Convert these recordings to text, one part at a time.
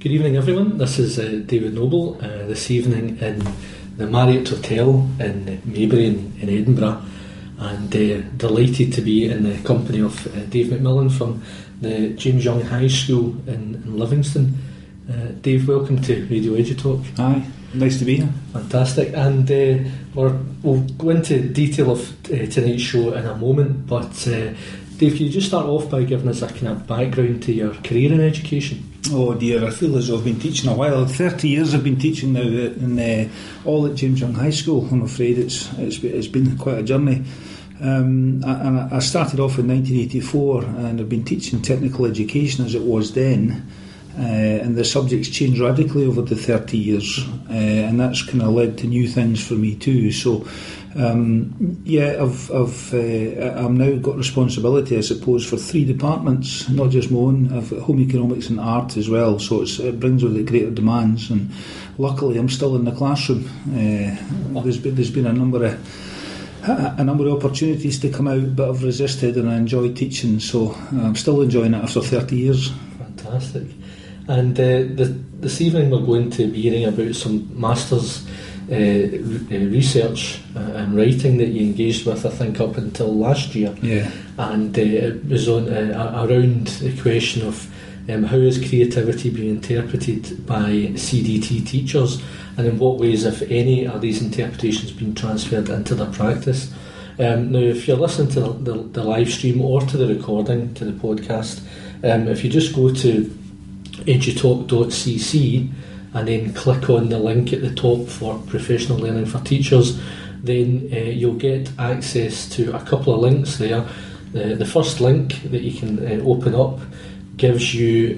Good evening, everyone. This is David Noble this evening in the Marriott Hotel in Maybury in Edinburgh, and delighted to be in the company of Dave McMillan from the James Young High School in Livingston. Dave, welcome to Radio EduTalk. Hi, nice to be here. Fantastic. And we'll go into detail of tonight's show in a moment, but Dave, can you just start off by giving us a kind of background to your career in education? Oh dear, I feel as though I've been teaching a while. 30 years I've been teaching now, all at James Young High School. I'm afraid it's been quite a journey. And I started off in 1984, and I've been teaching technical education as it was then. And the subjects changed radically over the 30 years, and that's kind of led to new things for me too. So, I've now got responsibility, I suppose, for 3 departments, not just my own. I've got home economics and art as well, so it brings with it greater demands. And luckily, I'm still in the classroom. There's been a number of opportunities to come out, but I've resisted, and I enjoy teaching. So I'm still enjoying it after 30 years. Fantastic. And this evening we're going to be hearing about some masters research and writing that you engaged with, I think, up until last year. Yeah. And it was on around the question of how is creativity being interpreted by CDT teachers, and in what ways, if any, are these interpretations being transferred into their practice. Now, if you're listening to the live stream or to the recording, to the podcast, if you just go to edutalk.cc and then click on the link at the top for professional learning for teachers, then you'll get access to a couple of links there. The first link that you can open up gives you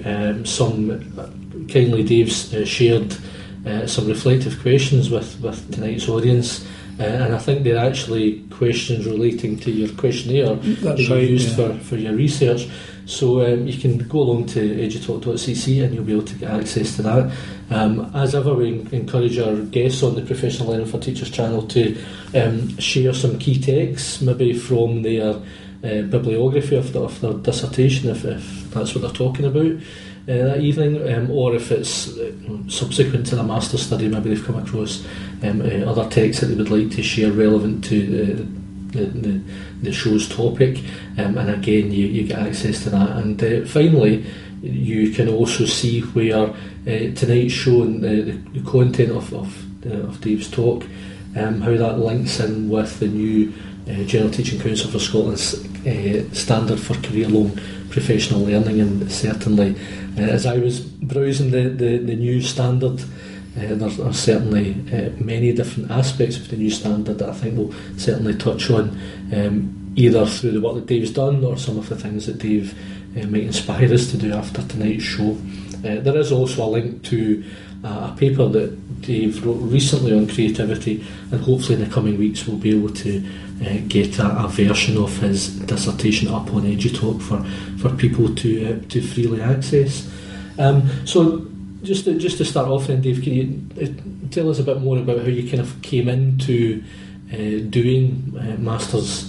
kindly Dave's shared some reflective questions with tonight's audience, and I think they're actually questions relating to your questionnaire that you used for your research. So you can go along to edutalk.cc and you'll be able to get access to that. As ever, we encourage our guests on the Professional Learning for Teachers channel to share some key texts, maybe from their bibliography of their dissertation, if that's what they're talking about that evening, or if it's subsequent to the master's study, maybe they've come across other texts that they would like to share relevant to the show's topic, and again you get access to that. And finally, you can also see where tonight's show and the content of Dave's talk, how that links in with the new General Teaching Council for Scotland's standard for career-long professional learning. And certainly, as I was browsing the new standard, there are certainly many different aspects of the new standard that I think we'll certainly touch on, either through the work that Dave's done or some of the things that Dave might inspire us to do after tonight's show. There is also a link to a paper that Dave wrote recently on creativity, and hopefully in the coming weeks we'll be able to get a version of his dissertation up on EduTalk for people to freely access. So just to start off then, Dave, can you tell us a bit more about how you kind of came into doing master's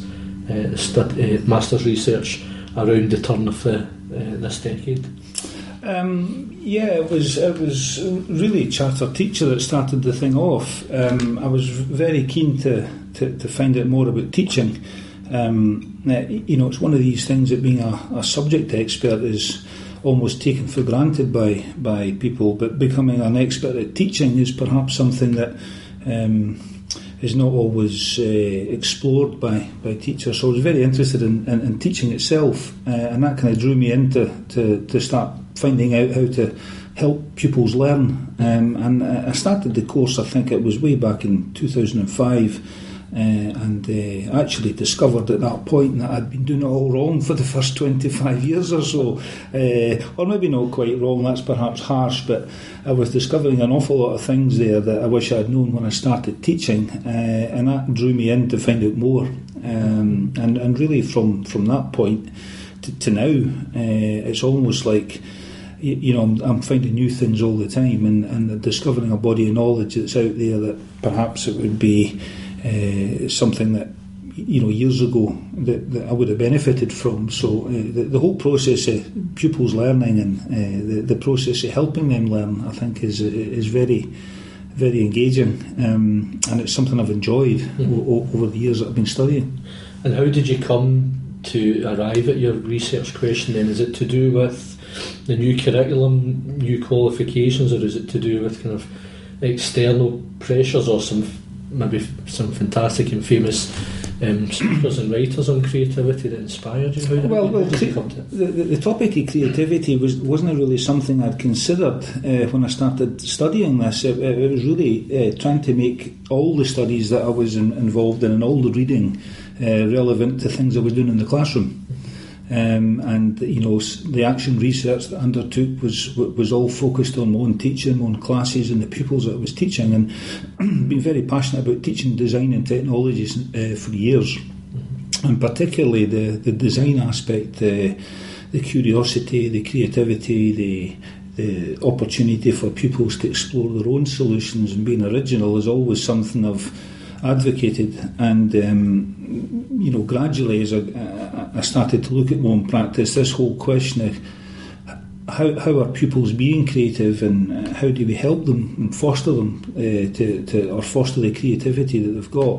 research around the turn of this decade? It was really Chartered Teacher that started the thing off. I was very keen to find out more about teaching. It's one of these things that being a subject expert is almost taken for granted by people, but becoming an expert at teaching is perhaps something that is not always explored by teachers. So I was very interested in teaching itself, and that kind of drew me into to start finding out how to help pupils learn. And I started the course, I think it was way back in 2005, and actually discovered at that point that I'd been doing it all wrong for the first 25 years or so, or maybe not quite wrong, that's perhaps harsh, but I was discovering an awful lot of things there that I wish I'd known when I started teaching, and that drew me in to find out more, and really from that point to now, it's almost like, I'm finding new things all the time, and discovering a body of knowledge that's out there that perhaps it would be something that years ago that I would have benefited from. So the whole process of pupils learning and the process of helping them learn, I think, is very, very engaging, and it's something I've enjoyed over the years that I've been studying. And how did you come to arrive at your research question then? Is it to do with the new curriculum, new qualifications, or is it to do with kind of external pressures, or maybe some fantastic and famous speakers and writers on creativity that inspired you? How did you come to it? The topic of creativity wasn't really something I'd considered when I started studying this. It was really trying to make all the studies that I was involved in and all the reading relevant to things I was doing in the classroom. And the action research that I undertook was all focused on my own teaching, my own classes and the pupils that I was teaching, and been very passionate about teaching design and technologies for years, and particularly the design aspect, the curiosity, the creativity, the opportunity for pupils to explore their own solutions and being original is always something I've advocated. And gradually, as I started to look at my own practice, this whole question of how are pupils being creative, and how do we help them and foster them to foster the creativity that they've got,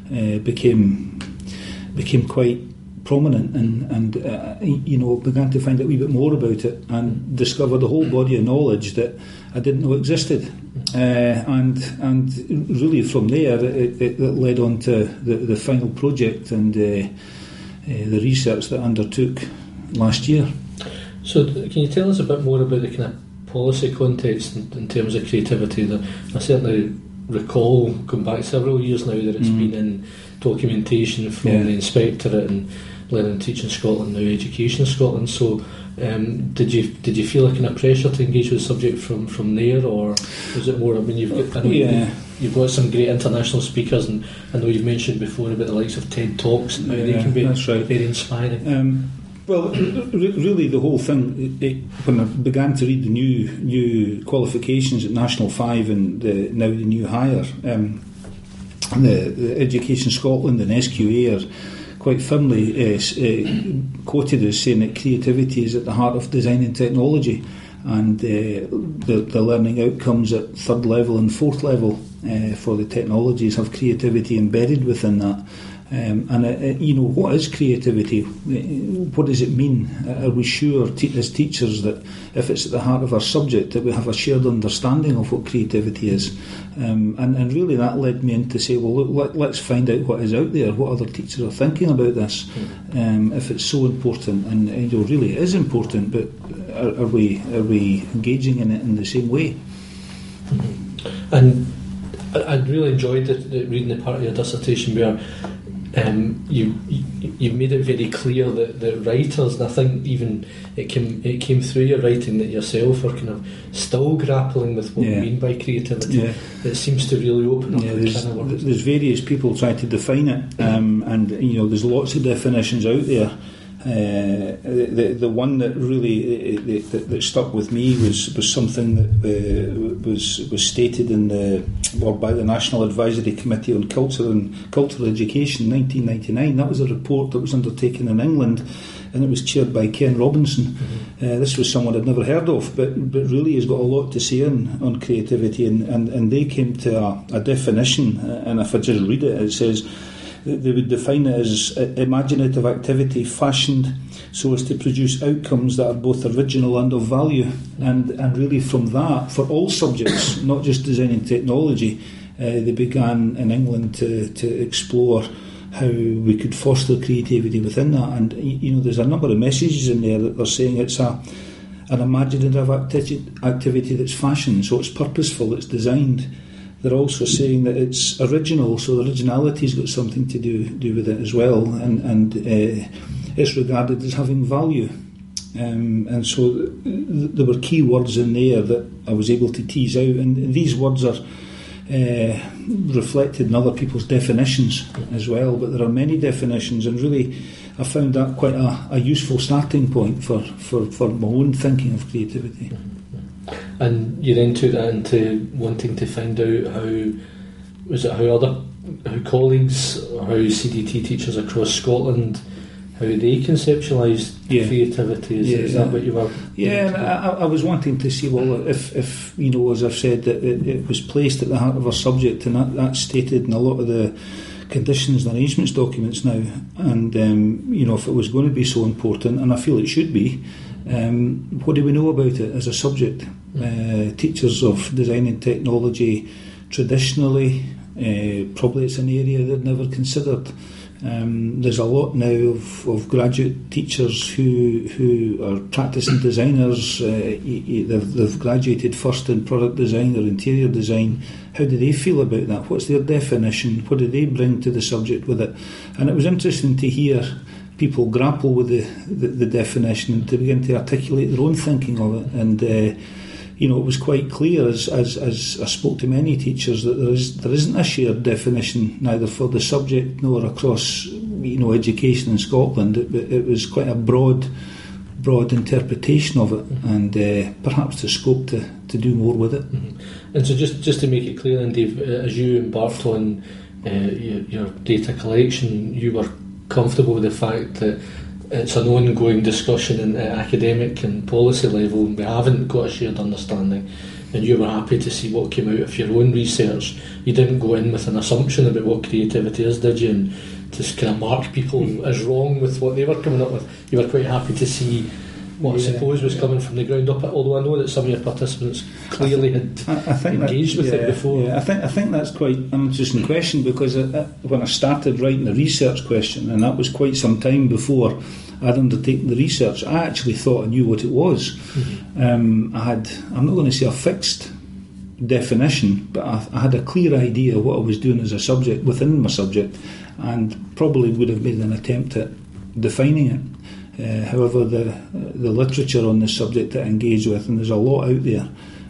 became quite prominent, and began to find out a wee bit more about it and discovered a whole body of knowledge that I didn't know existed. And really from there it led on to the final project and the research that I undertook last year. So can you tell us a bit more about the kind of policy context in terms of creativity? I certainly recall, going back several years now, that it's been in documentation from the Inspectorate and Learning and Teaching Scotland, now Education Scotland. So did you feel a kind of pressure to engage with the subject from there, or was it more? I mean, you've got some great international speakers, and I know you've mentioned before about the likes of TED Talks and how they can be very inspiring. Well, really, the whole thing, when I began to read the new qualifications at National 5 and now the new higher, the Education Scotland and SQA are quite firmly quoted as saying that creativity is at the heart of design and technology, and the learning outcomes at third level and fourth level for the technologies have creativity embedded within that. What is creativity? What does it mean? Are we sure as teachers that if it's at the heart of our subject that we have a shared understanding of what creativity is? And really that led me in to say, well, look, let's find out what is out there, what other teachers are thinking about this, if it's so important, and really it is important, but are we engaging in it in the same way? And I really enjoyed reading the part of your dissertation where you made it very clear that writers, and I think even it came through your writing that yourself are kind of still grappling with what we mean by creativity. It seems to really open up the kind of words. There's various people trying to define it, and there's lots of definitions out there. The one that really that stuck with me was something that was stated by the National Advisory Committee on Culture and Cultural Education in 1999. That was a report that was undertaken in England, and it was chaired by Ken Robinson. This was someone I'd never heard of, but really has got a lot to say on creativity, and they came to a definition, and if I just read it, it says they would define it as imaginative activity fashioned so as to produce outcomes that are both original and of value. And really from that, for all subjects, not just design and technology, they began in England to explore how we could foster creativity within that. And there's a number of messages in there that they're saying it's an imaginative activity that's fashioned, so it's purposeful, it's designed. They're also saying that it's original, so the originality's got something to do with it as well, and it's regarded as having value. And so there were key words in there that I was able to tease out, and these words are reflected in other people's definitions as well, but there are many definitions, and really I found that quite a useful starting point for my own thinking of creativity. And you then took that into wanting to find out how other colleagues, how CDT teachers across Scotland, how they conceptualise creativity? Is that what you were? Yeah, and I was wanting to see, well, if you know, as I've said, that it was placed at the heart of our subject, and that's stated in a lot of the conditions and arrangements documents now, and you know, if it was going to be so important, and I feel it should be, what do we know about it as a subject? Teachers of design and technology, traditionally, probably it's an area they'd never considered. There's a lot now of graduate teachers who are practicing designers. They've graduated first in product design or interior design. How do they feel about that? What's their definition? What do they bring to the subject with it? And it was interesting to hear people grapple with the definition and to begin to articulate their own thinking of it. And you know, it was quite clear as I spoke to many teachers that there isn't a shared definition neither for the subject nor across, you know, education in Scotland. It was quite a broad interpretation of it, and perhaps the scope to do more with it. Mm-hmm. And so just to make it clear, then, Dave, as you embarked on your data collection, you were comfortable with the fact that it's an ongoing discussion in academic and policy level, and we haven't got a shared understanding, and you were happy to see what came out of your own research. You didn't go in with an assumption about what creativity is, did you, and just kind of mark people as wrong with what they were coming up with. You were quite happy to see what I suppose was coming from the ground up, although I know that some of your participants clearly had engaged with it before. Yeah, I think that's quite an interesting question, because when I started writing the research question, and that was quite some time before I'd undertaken the research, I actually thought I knew what it was. Mm-hmm. I'm not going to say a fixed definition, but I had a clear idea what I was doing as a subject within my subject, and probably would have made an attempt at defining it. However, the literature on this subject that I engage with, and there's a lot out there,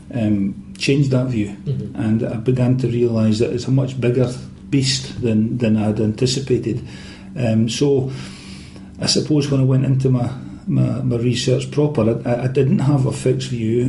changed that view. Mm-hmm. And I began to realise that it's a much bigger beast than I'd anticipated. So I suppose when I went into my research proper, I didn't have a fixed view.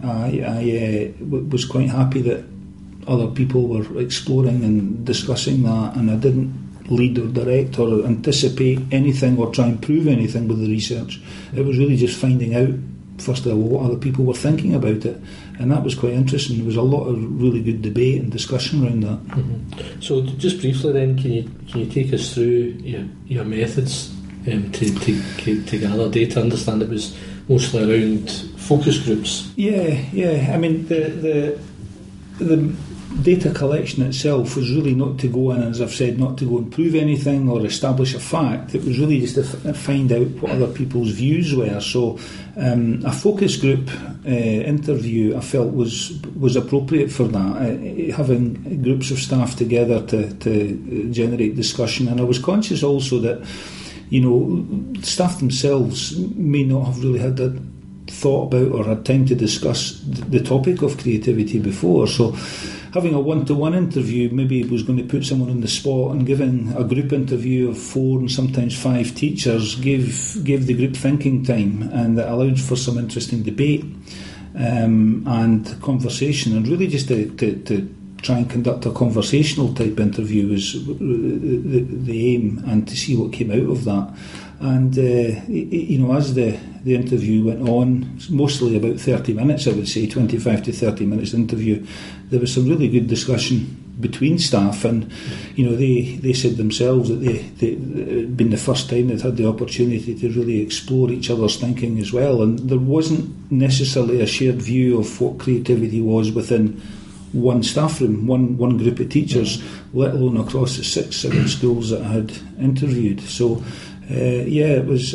I was quite happy that other people were exploring and discussing that, and I didn't lead or direct or anticipate anything or try and prove anything with the research. It was really just finding out, first of all, what other people were thinking about it, and that was quite interesting. There was a lot of really good debate and discussion around that. Mm-hmm. So just briefly then, can you take us through your methods to gather data? I understand it was mostly around focus groups. Yeah. I mean, the data collection itself was really not to go in, as I've said, not to go and prove anything or establish a fact. It was really just to find out what other people's views were. So a focus group interview I felt was appropriate for that, having groups of staff together to generate discussion. And I was conscious also that, you know, staff themselves may not have really had that thought about or had time to discuss the topic of creativity before. So having a one-to-one interview maybe was going to put someone on the spot, and giving a group interview of 4 and sometimes 5 teachers gave the group thinking time, and that allowed for some interesting debate and conversation, and really just to try and conduct a conversational type interview was the aim, and to see what came out of that. And you know, as the interview went on, mostly about 30 minutes, I would say 25 to 30 minutes interview, there was some really good discussion between staff, and you know, they said themselves that it'd been the first time they'd had the opportunity to really explore each other's thinking as well, and there wasn't necessarily a shared view of what creativity was within one staff room, one group of teachers, let alone across the 6-7 schools that I had interviewed. So it was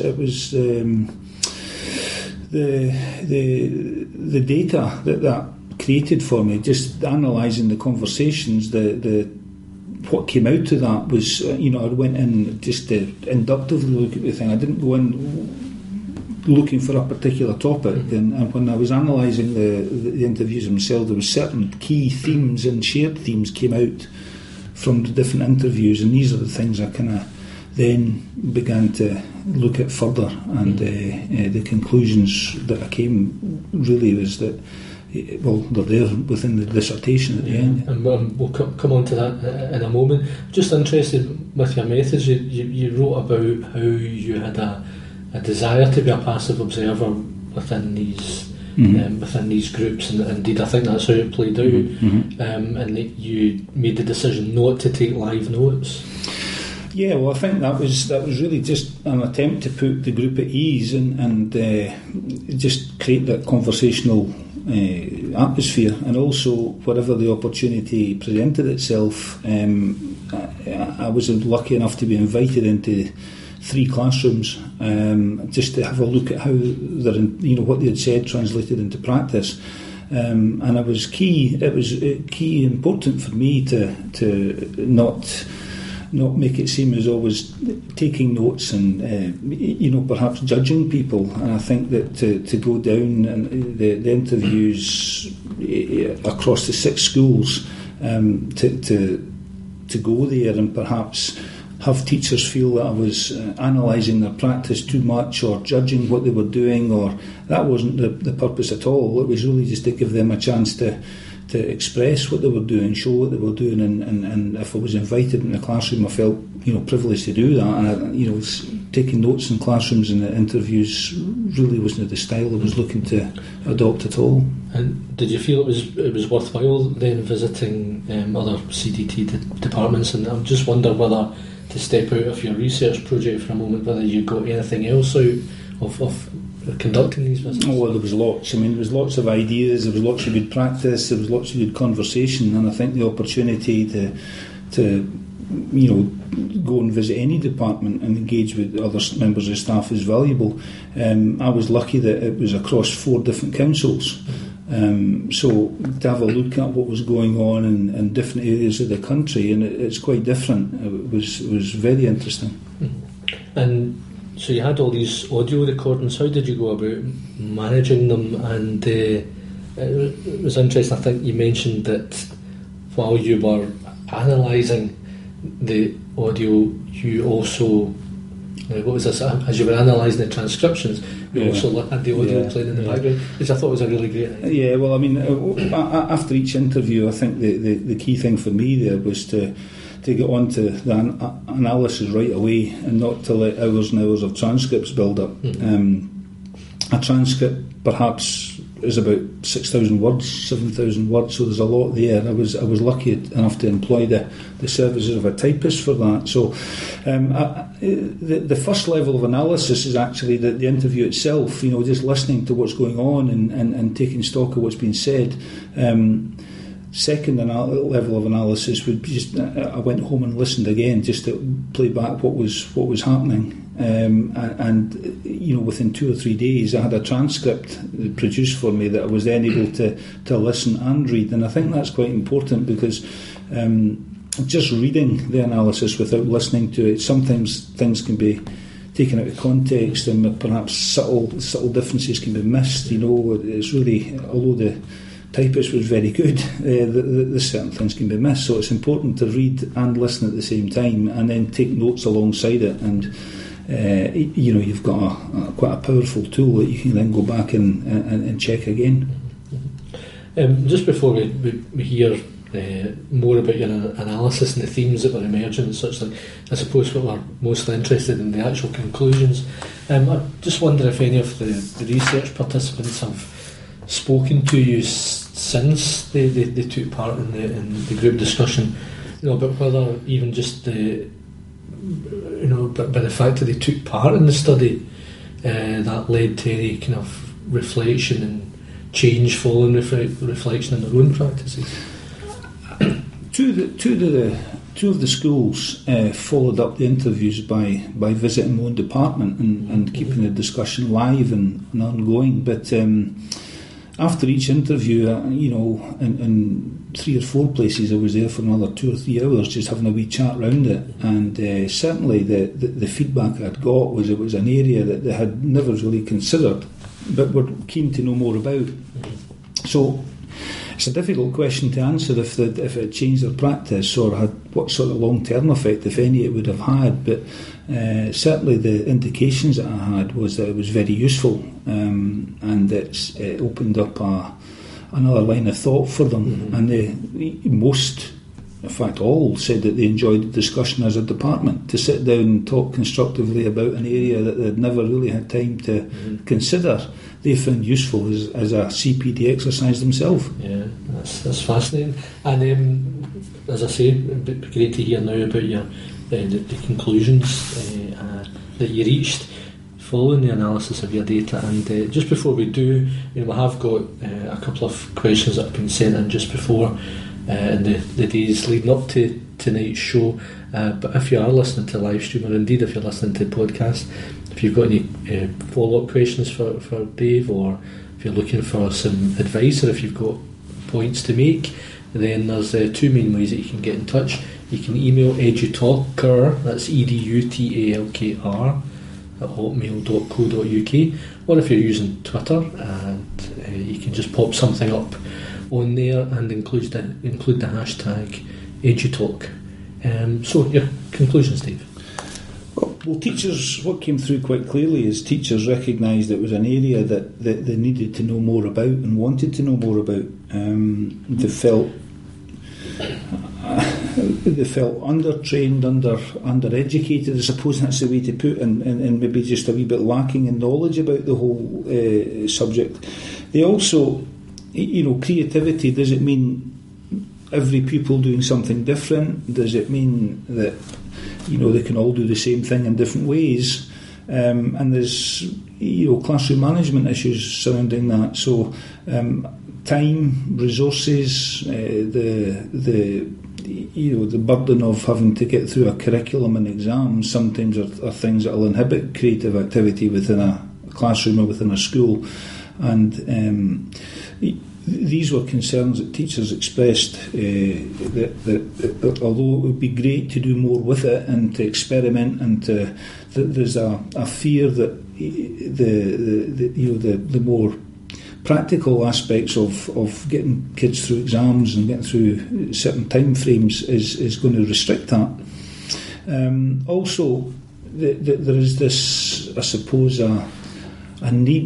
the data that created for me, just analysing the conversations, what came out of that was, you know, I went in just to inductively look at the thing. I didn't go in looking for a particular topic, and when I was analysing the interviews themselves, there were certain key themes and shared themes came out from the different interviews, and these are the things I kind of then began to look at further, and the conclusions that I came really was that, well, they're there within the dissertation at the end. And we'll come on to that in a moment. Just interested with your methods, you wrote about how you had a desire to be a passive observer within these within these groups, and indeed I think that's how it played out, and that you made the decision not to take live notes. Yeah, well, I think that was really just an attempt to put the group at ease and just create that conversational atmosphere, and also whatever the opportunity presented itself. I was lucky enough to be invited into 3 classrooms just to have a look at how what they had said translated into practice. And it was important for me to not make it seem as though I was taking notes and perhaps judging people. And I think that to go down and the interviews across the 6 schools, to go there and perhaps have teachers feel that I was analysing their practice too much or judging what they were doing, or that wasn't the purpose at all. It was really just to give them a chance to express what they were doing, show what they were doing, and if I was invited in the classroom, I felt privileged to do that. And taking notes in classrooms and the interviews really wasn't the style I was looking to adopt at all. And did you feel it was worthwhile then visiting other CDT departments? And I'm just wondering whether, to step out of your research project for a moment, whether you got anything else out of conducting these visits? Oh, well, there was lots. There was lots of ideas, there was lots of good practice, there was lots of good conversation, and I think the opportunity to go and visit any department and engage with other members of staff is valuable. I was lucky that it was across 4 different councils. So to have a look at what was going on in different areas of the country, and it's quite different. It was very interesting. And so you had all these audio recordings. How did you go about managing them? And it was interesting. I think you mentioned that while you were analysing the audio, you also what was this? As you were analysing the transcriptions, you also had the audio playing in the background, which I thought was a really great idea. Yeah, well, after each interview, I think the key thing for me there was to get on to the analysis right away and not to let hours and hours of transcripts build up. A transcript perhaps is about 6,000 words, 7,000 words, so there's a lot there. I was lucky enough to employ the services of a typist for that. So the first level of analysis is actually the interview itself, just listening to what's going on and taking stock of what's been said. Second level of analysis would be just I went home and listened again just to play back what was happening, and within 2 or 3 days I had a transcript produced for me that I was then able to listen and read. And I think that's quite important, because just reading the analysis without listening to it, sometimes things can be taken out of context and perhaps subtle differences can be missed. It's really, although the typist was very good, the certain things can be missed, so it's important to read and listen at the same time, and then take notes alongside it. And you've got quite a powerful tool that you can then go back and check again. Just before we hear more about your analysis and the themes that were emerging and such, like, I suppose what we're mostly interested in, the actual conclusions. I just wonder if any of the research participants have spoken to you since they took part in the group discussion, but whether even just by the fact that they took part in the study, that led to any kind of reflection and change following reflection in their own practices. Two of the schools followed up the interviews by visiting my own department and keeping the discussion live and ongoing. But after each interview, in 3 or 4 places I was there for another 2 or 3 hours just having a wee chat round it. And certainly the feedback I'd got was it was an area that they had never really considered but were keen to know more about. So it's a difficult question to answer if it changed their practice or had what sort of long-term effect, if any, it would have had. But certainly the indications that I had was that it was very useful, and it opened up a another line of thought for them. And most, in fact all, said that they enjoyed the discussion as a department, to sit down and talk constructively about an area that they'd never really had time to consider. They found useful as a CPD exercise themselves. Yeah, that's fascinating. And as I say, it'd be great to hear now about your the conclusions that you reached following the analysis of your data. And just before we do, we have got a couple of questions that have been sent in just before in the days leading up to tonight's show. But if you are listening to live stream, or indeed if you're listening to the podcast, if you've got any follow-up questions for Dave, or if you're looking for some advice, or if you've got points to make, then there's two main ways that you can get in touch. You can email edutalker, that's EDUTALKR, at hotmail.co.uk, or if you're using Twitter, and you can just pop something up on there and include the hashtag EduTalk. So your conclusions, Dave? Well, teachers, what came through quite clearly is teachers recognised it was an area that they needed to know more about and wanted to know more about. They felt undertrained, undereducated, I suppose that's the way to put it, and maybe just a wee bit lacking in knowledge about the whole subject. They also, creativity, does it mean every pupil doing something different? Does it mean that they can all do the same thing in different ways? And there's classroom management issues surrounding that. So time, resources, the burden of having to get through a curriculum and exams sometimes are things that will inhibit creative activity within a classroom or within a school. And these were concerns that teachers expressed, that although it would be great to do more with it and to experiment, and there's a fear that the more practical aspects of getting kids through exams and getting through certain time frames is going to restrict that. Also, there is this, I suppose, a need,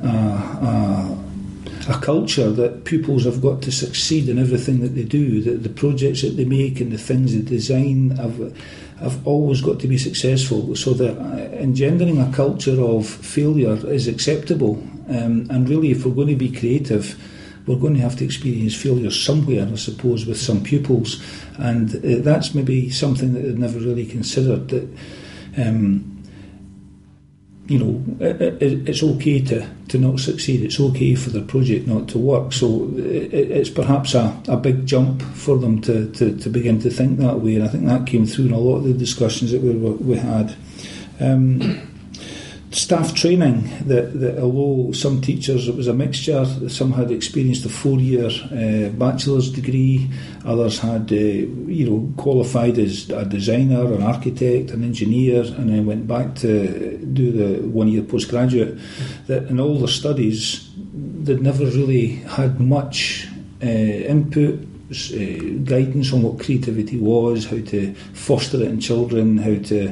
a culture that pupils have got to succeed in everything that they do, that the projects that they make and the things they design have always got to be successful, so that engendering a culture of failure is acceptable. And really, if we're going to be creative, we're going to have to experience failure somewhere, I suppose, with some pupils. And that's maybe something that they've never really considered, that it's okay to not succeed. It's okay for the project not to work. So it's perhaps a big jump for them to begin to think that way. And I think that came through in a lot of the discussions that we had. Staff training, that although some teachers, it was a mixture, some had experienced a 4-year bachelor's degree, others had qualified as a designer, an architect, an engineer, and then went back to do the 1-year postgraduate, that in all their studies they'd never really had much input, guidance on what creativity was, how to foster it in children, how to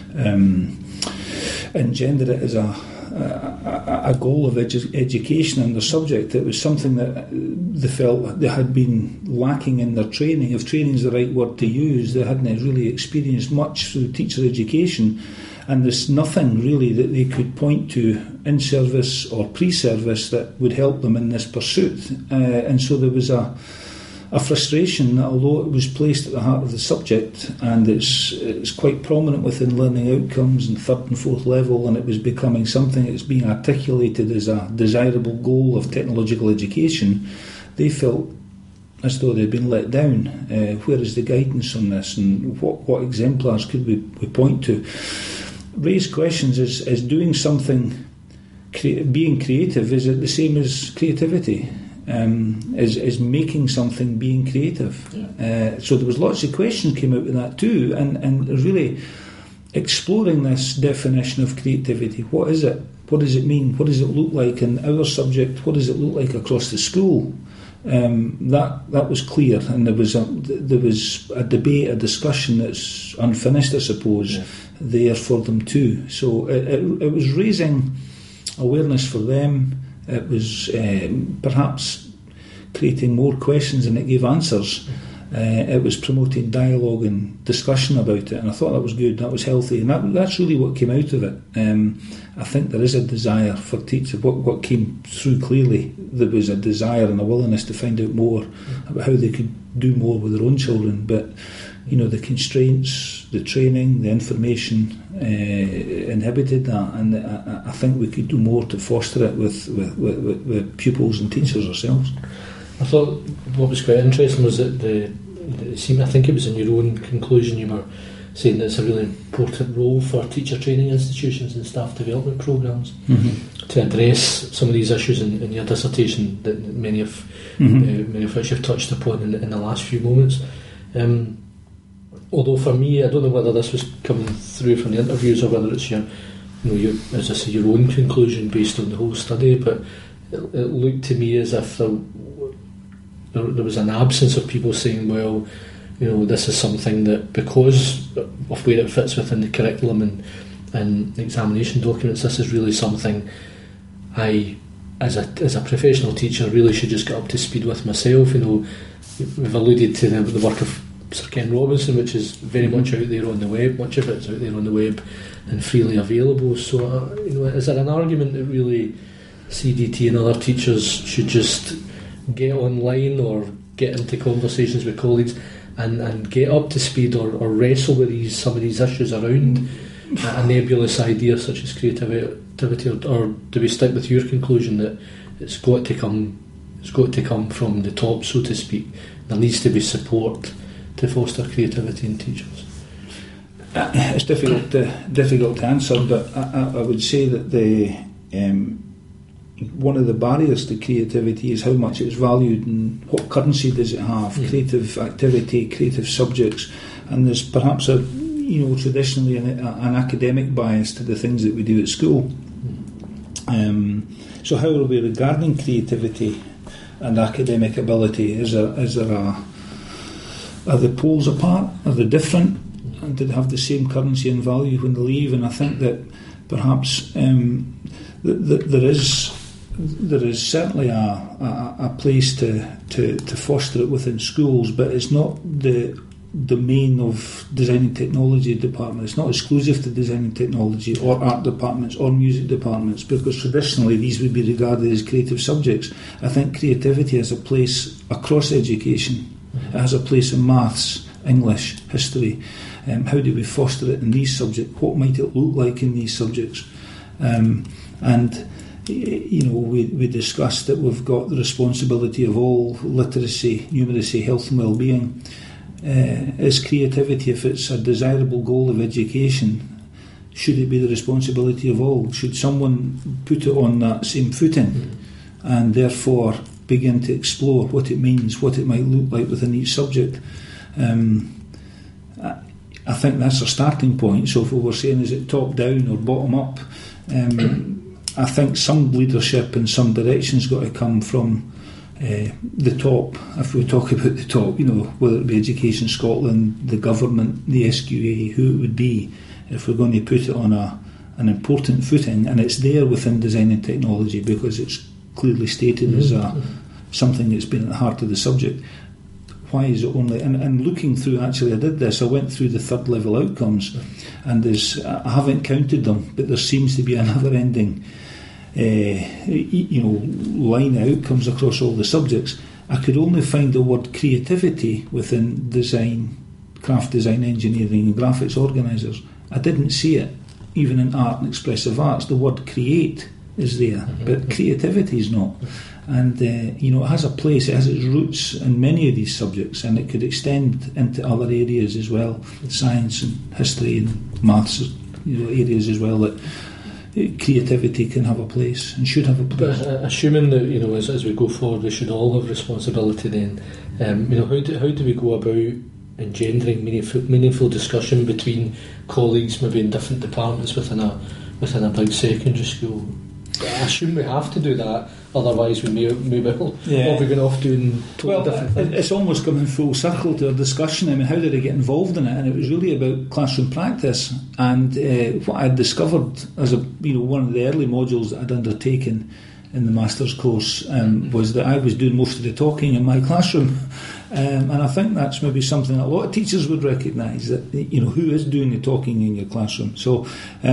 engender it as a goal of education in their subject. It was something that they felt they had been lacking in their training. If training is the right word to use, they hadn't really experienced much through teacher education, and there's nothing really that they could point to in service or pre-service that would help them in this pursuit. And so there was a frustration that, although it was placed at the heart of the subject, and it's quite prominent within learning outcomes in 3rd and 4th level, and it was becoming something that's being articulated as a desirable goal of technological education, they felt as though they'd been let down. Where is the guidance on this, and what exemplars could we point to? Raise questions: is doing something, being creative, is it the same as creativity? Is making something being creative? Yeah. So there was lots of questions came out of that too, and really exploring this definition of creativity. What is it? What does it mean? What does it look like in our subject? What does it look like across the school? That was clear, and there was a debate, a discussion that's unfinished, I suppose, there for them too. So it was raising awareness for them. It was perhaps creating more questions than it gave answers. It was promoting dialogue and discussion about it, and I thought that was good, that was healthy, and that's really what came out of it. I think there is a desire for teachers. What came through clearly, there was a desire and a willingness to find out more about how they could do more with their own children, but the constraints, the training, the information inhibited that, and I think we could do more to foster it with pupils and teachers ourselves. I thought what was quite interesting was that I think it was in your own conclusion you were saying that it's a really important role for teacher training institutions and staff development programmes to address some of these issues in your dissertation that many of which you've touched upon in the last few moments. Although for me, I don't know whether this was coming through from the interviews or whether it's your own conclusion based on the whole study, but it looked to me as if there was an absence of people saying, well, this is something that, because of where it fits within the curriculum and examination documents, this is really something I, as a professional teacher, really should just get up to speed with myself. We've alluded to the work of Sir Ken Robinson, which is very much out there on the web. Much of it's out there on the web and freely available. So, is there an argument that really CDT and other teachers should just get online or get into conversations with colleagues and get up to speed or wrestle with some of these issues around a nebulous idea such as creativity, or do we stick with your conclusion that it's got to come from the top, so to speak? There needs to be support to foster creativity in teachers. It's difficult to answer, but I would say that one of the barriers to creativity is how much it's valued and what currency does it have. Creative activity, creative subjects, and there's perhaps traditionally an academic bias to the things that we do at school. So how are we regarding creativity and academic ability? Are the poles apart? Are they different? And did they have the same currency and value when they leave? And I think that perhaps there is certainly a place to foster it within schools, but it's not the domain of design and technology department. It's not exclusive to design and technology or art departments or music departments, because traditionally these would be regarded as creative subjects. I think creativity has a place across education. It has a place in maths, English, history. How do we foster it in these subjects? What might it look like in these subjects? We discussed that we've got the responsibility of all literacy, numeracy, health and well-being. Is creativity, if it's a desirable goal of education, should it be the responsibility of all? Should someone put it on that same footing and therefore begin to explore what it means, what it might look like within each subject? I think that's a starting point. So if we were saying, is it top down or bottom up, I think some leadership and some direction's got to come from the top. If we talk about the top, whether it be Education Scotland, the government, the SQA, who it would be, if we're going to put it on an important footing, and it's there within design and technology because it's clearly stated as something that's been at the heart of the subject. Why is it only... And looking through, actually, I did this. I went through the third level outcomes, and I haven't counted them, but there seems to be a never-ending line of outcomes across all the subjects. I could only find the word creativity within design, craft design, engineering and graphics organisers. I didn't see it even in art and expressive arts. The word create is there, but creativity is not. And it has a place, it has its roots in many of these subjects, and it could extend into other areas as well, science and history and maths, areas as well, that creativity can have a place and should have a place. But assuming that as we go forward, we should all have responsibility. Then, how do we go about engendering meaningful discussion between colleagues, maybe in different departments within a big secondary school? I assume we have to do that, otherwise we may all be going off doing different things. It's almost coming full circle to our discussion. I mean, how did I get involved in it? And it was really about classroom practice, and what I had discovered as one of the early modules that I'd undertaken in the master's course was that I was doing most of the talking in my classroom. And I think that's maybe something a lot of teachers would recognise, that, who is doing the talking in your classroom. So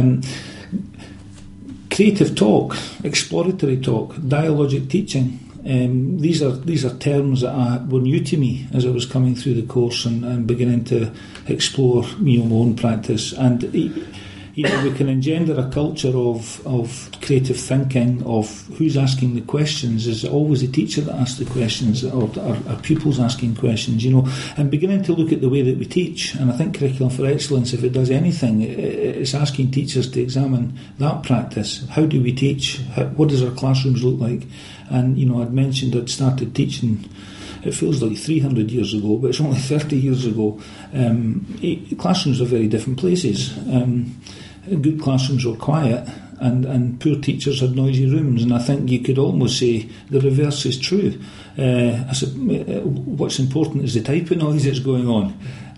creative talk, exploratory talk, dialogic teaching, these are terms that were new to me as I was coming through the course and beginning to explore my own practice. And we can engender a culture of creative thinking, of who's asking the questions. Is it always the teacher that asks the questions, or are pupils asking questions, and beginning to look at the way that we teach. And I think Curriculum for Excellence, if it does anything, it's asking teachers to examine that practice. How do we teach? What does our classrooms look like? And, I'd mentioned I'd started teaching, it feels like 300 years ago, but it's only 30 years ago. Classrooms are very different places. Good classrooms were quiet, and poor teachers had noisy rooms, and I think you could almost say the reverse is true. What's important is the type of noise that's going on,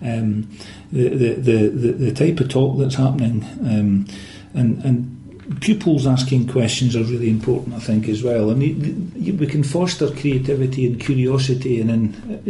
the type of talk that's happening, and pupils asking questions are really important, I think, as well. And we can foster creativity and curiosity, and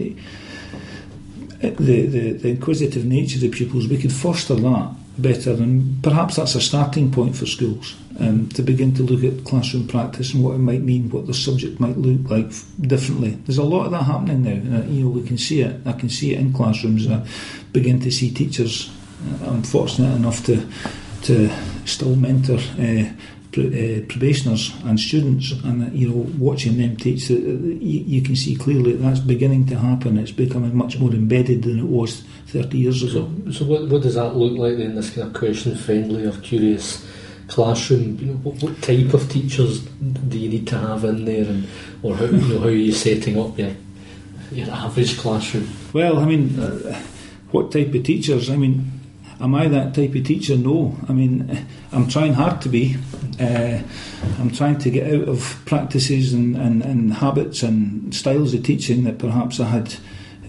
the inquisitive nature of the pupils, we could foster that better, and perhaps that's a starting point for schools, to begin to look at classroom practice and what it might mean, what the subject might look like differently. There's a lot of that happening now. We can see it. I can see it in classrooms. I begin to see teachers. I'm fortunate enough to still mentor probationers and students, and watching them teach, you can see clearly that's beginning to happen. It's becoming much more embedded than it was 30 years ago. So what does that look like then, this kind of question-friendly or curious classroom? What type of teachers do you need to have in there, or how are you setting up your average classroom? Well, what type of teachers? Am I that type of teacher? No. I'm trying hard to be. I'm trying to get out of practices and habits and styles of teaching that perhaps I had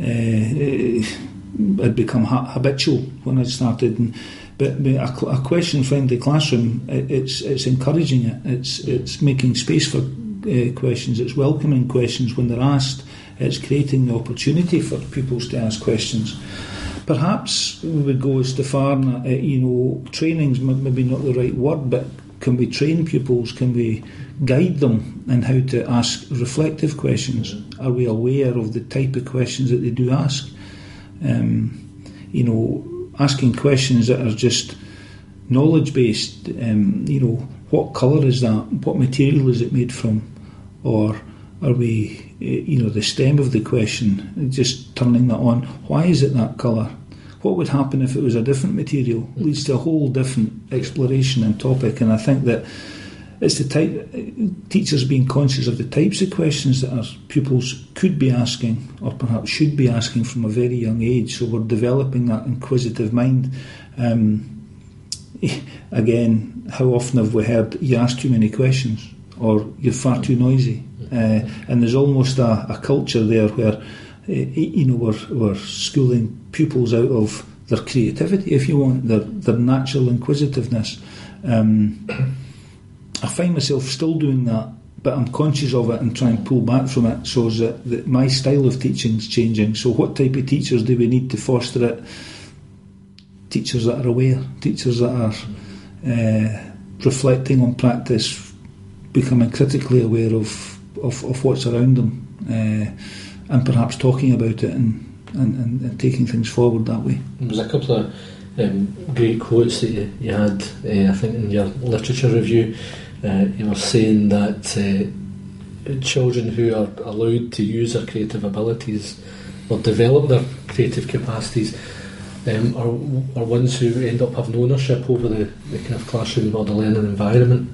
become habitual when I started. But a question-friendly classroom, it's encouraging it. It's making space for questions. It's welcoming questions when they're asked. It's creating the opportunity for pupils to ask questions. Perhaps we would go as far, training's maybe not the right word, but can we train pupils? Can we guide them in how to ask reflective questions? Are we aware of the type of questions that they do ask? Asking questions that are just knowledge-based. What colour is that? What material is it made from? Or are we, the stem of the question, just turning that on? Why is it that colour? What would happen if it was a different material? It leads to a whole different exploration and topic. And I think that it's the type, teachers being conscious of the types of questions that our pupils could be asking, or perhaps should be asking from a very young age. So we're developing that inquisitive mind. Again, how often have we heard, you ask too many questions, or you're far too noisy? And there's almost a culture there where we're schooling pupils out of their creativity, if you want, their natural inquisitiveness. I find myself still doing that, but I'm conscious of it and try and pull back from it, so that my style of teaching is changing. So what type of teachers do we need to foster it? Teachers that are aware, teachers that are reflecting on practice, becoming critically aware of what's around them, and perhaps talking about it and taking things forward that way. There was a couple of great quotes that you had, I think, in your literature review. You were saying that children who are allowed to use their creative abilities or develop their creative capacities are ones who end up having ownership over the kind of classroom or the learning environment.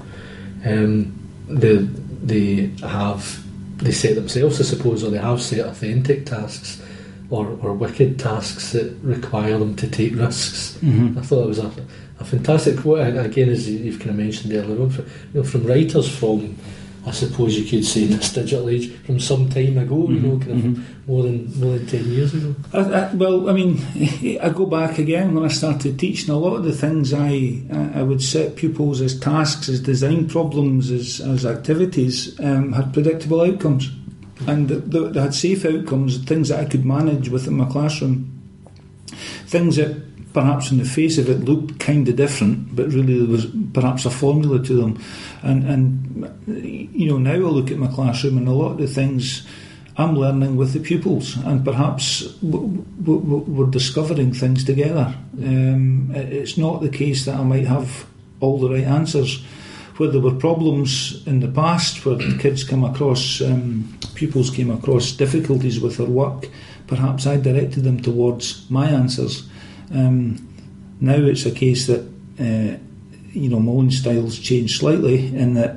They set themselves, I suppose, or they have set authentic tasks or wicked tasks that require them to take risks. Mm-hmm. I thought it was a fantastic quote, and again, as you've kind of mentioned earlier on, from writers from I suppose you could say, in this digital age from some time ago, more than 10 years ago. Well, I mean, I go back again when I started teaching. A lot of the things I would set pupils as tasks, as design problems, as activities, had predictable outcomes, and they had safe outcomes, things that I could manage within my classroom, things that perhaps on the face of it looked kind of different, but really there was perhaps a formula to them. And now I look at my classroom and a lot of the things I'm learning with the pupils, and perhaps we're discovering things together. It's not the case that I might have all the right answers. Where there were problems in the past, where kids pupils came across difficulties with their work, perhaps I directed them towards my answers. Now it's a case that my own style's changed slightly, in that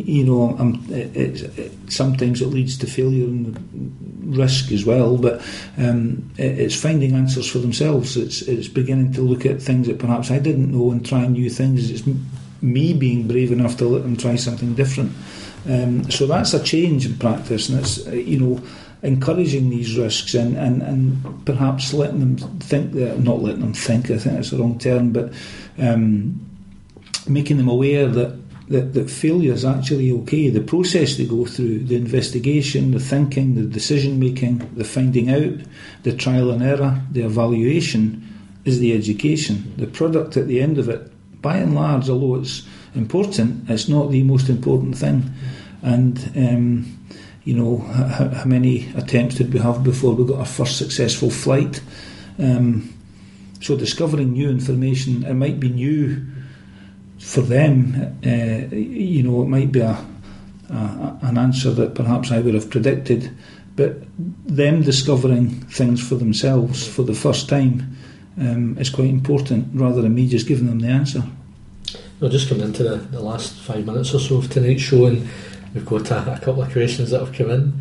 sometimes it leads to failure and risk as well. But it's finding answers for themselves. It's beginning to look at things that perhaps I didn't know and try new things. It's me being brave enough to let them try something different. So that's a change in practice, and it's encouraging these risks and perhaps letting them think not letting them think, I think that's the wrong term, but making them aware that failure is actually okay. The process they go through, the investigation, the thinking, the decision making, the finding out, the trial and error, the evaluation is the education. The product at the end of it, by and large, although it's important, it's not the most important thing. And how many attempts did we have before we got our first successful flight? So discovering new information, it might be new for them. It might be an answer that perhaps I would have predicted, but them discovering things for themselves for the first time is quite important, rather than me just giving them the answer. We're just coming into the last 5 minutes or so of tonight's show, and we've got a couple of questions that have come in.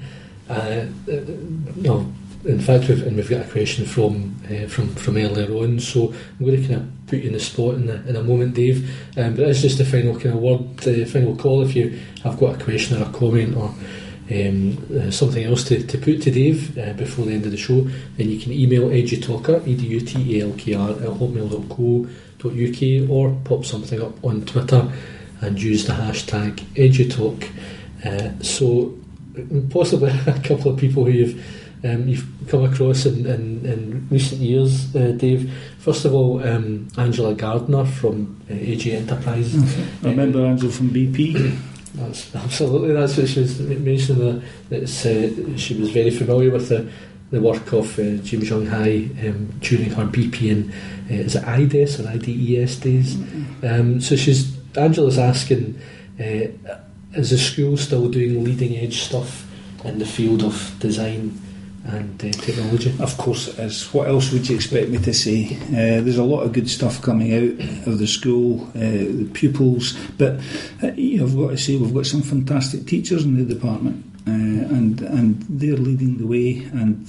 In fact, we've got a question from earlier on, so I'm going to kind of put you in the spot in a moment, Dave. But it's just the final kind of word, final call. If you have got a question or a comment or something else to put to Dave before the end of the show, then you can email edutalker, edutalkr @hotmail.co.uk, or pop something up on Twitter and use the hashtag EduTalk. So possibly a couple of people who you've come across in recent years, Dave. First of all, Angela Gardner from AG Enterprises. I remember Angela from BP. That's what she was mentioning. She was very familiar with the work of James Young High during her BP and is it IDES or IDES days? So Angela's asking, is the school still doing leading edge stuff in the field of design and technology? Of course it is. What else would you expect me to say? There's a lot of good stuff coming out of the school, the pupils, but I've got to say we've got some fantastic teachers in the department, and they're leading the way, and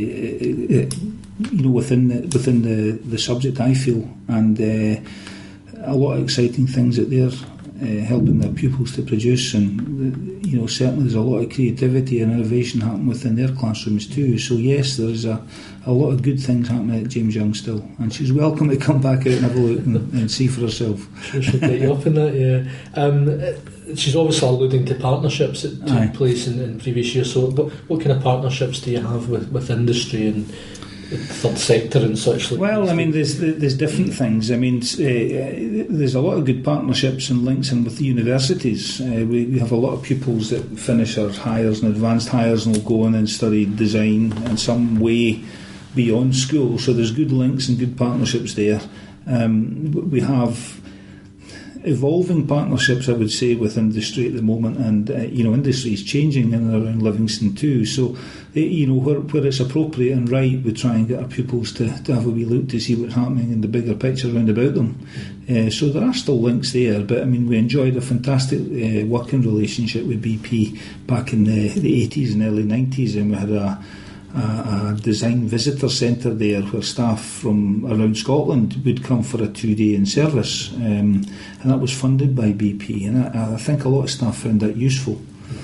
within the subject, I feel, and a lot of exciting things that they're helping their pupils to produce, and certainly there's a lot of creativity and innovation happening within their classrooms too. So yes, there's a lot of good things happening at James Young still, and she's welcome to come back out and have a look and see for herself. She'll get you up in that, yeah. She's obviously alluding to partnerships that took place in previous years. So what kind of partnerships do you have with industry and third sector and such? Well, I mean, there's different things. I mean, there's a lot of good partnerships and links in with the universities. We have a lot of pupils that finish our hires and advanced hires and will go on and study design in some way beyond school. So there's good links and good partnerships there. We have evolving partnerships, I would say, with industry at the moment, and industry is changing in and around Livingston too. So where it's appropriate and right, we try and get our pupils to have a wee look to see what's happening in the bigger picture around about them. So there are still links there, but I mean, we enjoyed a fantastic working relationship with BP back in the 80s and early 90s, and we had a design visitor centre there where staff from around Scotland would come for a 2-day in service, and that was funded by BP, and I think a lot of staff found that useful.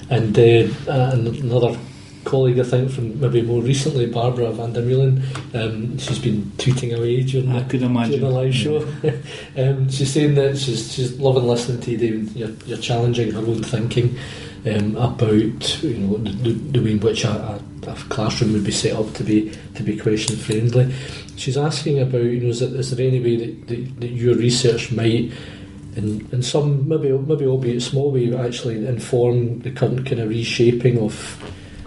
And another colleague, I think, from maybe more recently, Barbara van der Meulen, she's been tweeting away during the live show. She's saying that she's loving listening to you, David. You're challenging her own thinking about the way in which a classroom would be set up to be question friendly. She's asking about, is there any way that your research might, in some maybe albeit small way, actually inform the current kind of reshaping of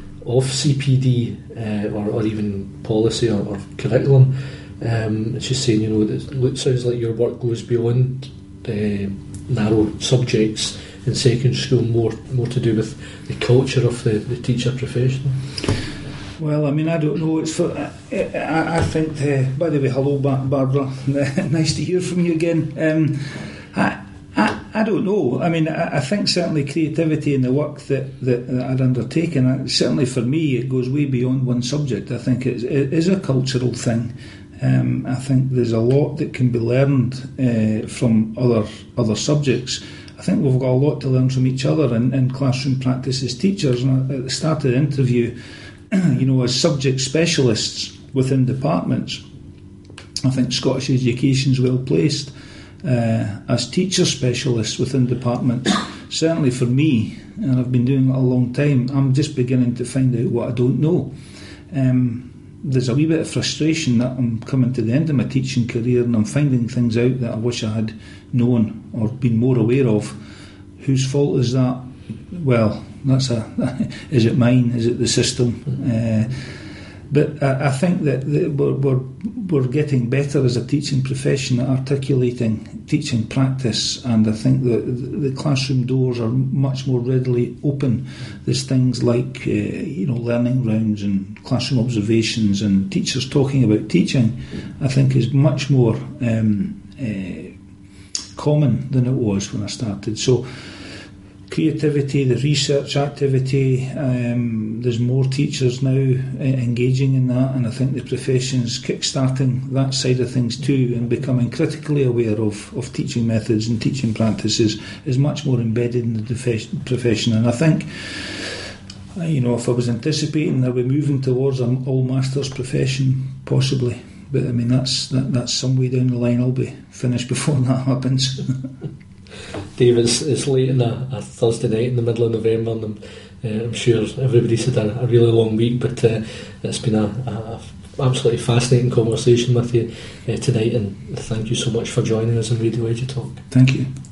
CPD or even policy or curriculum. She's saying, it sounds like your work goes beyond narrow subjects in secondary school, more to do with the culture of the teacher profession. Well, I mean, I don't know. I think. By the way, hello, Barbara. Nice to hear from you again. I don't know. I mean, I think certainly creativity in the work that I'd undertaken, certainly for me, it goes way beyond one subject. I think it is a cultural thing. I think there's a lot that can be learned from other subjects. I think we've got a lot to learn from each other in classroom practice as teachers. And at the start of the interview, as subject specialists within departments, I think Scottish education is well placed. As teacher specialists within departments, certainly for me, and I've been doing it a long time, I'm just beginning to find out what I don't know. There's a wee bit of frustration that I'm coming to the end of my teaching career and I'm finding things out that I wish I had known or been more aware of. Whose fault is that? Well, is it mine? Is it the system? But I think that we're getting better as a teaching profession at articulating teaching practice, and I think that the classroom doors are much more readily open. There's things like learning rounds and classroom observations, and teachers talking about teaching, I think, is much more common than it was when I started. So creativity, the research activity, there's more teachers now engaging in that, and I think the profession's kick-starting that side of things too, and becoming critically aware of teaching methods and teaching practices is much more embedded in the profession. And I think, if I was anticipating, are we moving towards an all-masters profession? Possibly. But I mean, that's some way down the line. I'll be finished before that happens. Dave, it's late on a Thursday night in the middle of November, and I'm sure everybody's had a really long week, but it's been a absolutely fascinating conversation with you tonight, and thank you so much for joining us on Radio EduTalk. Thank you.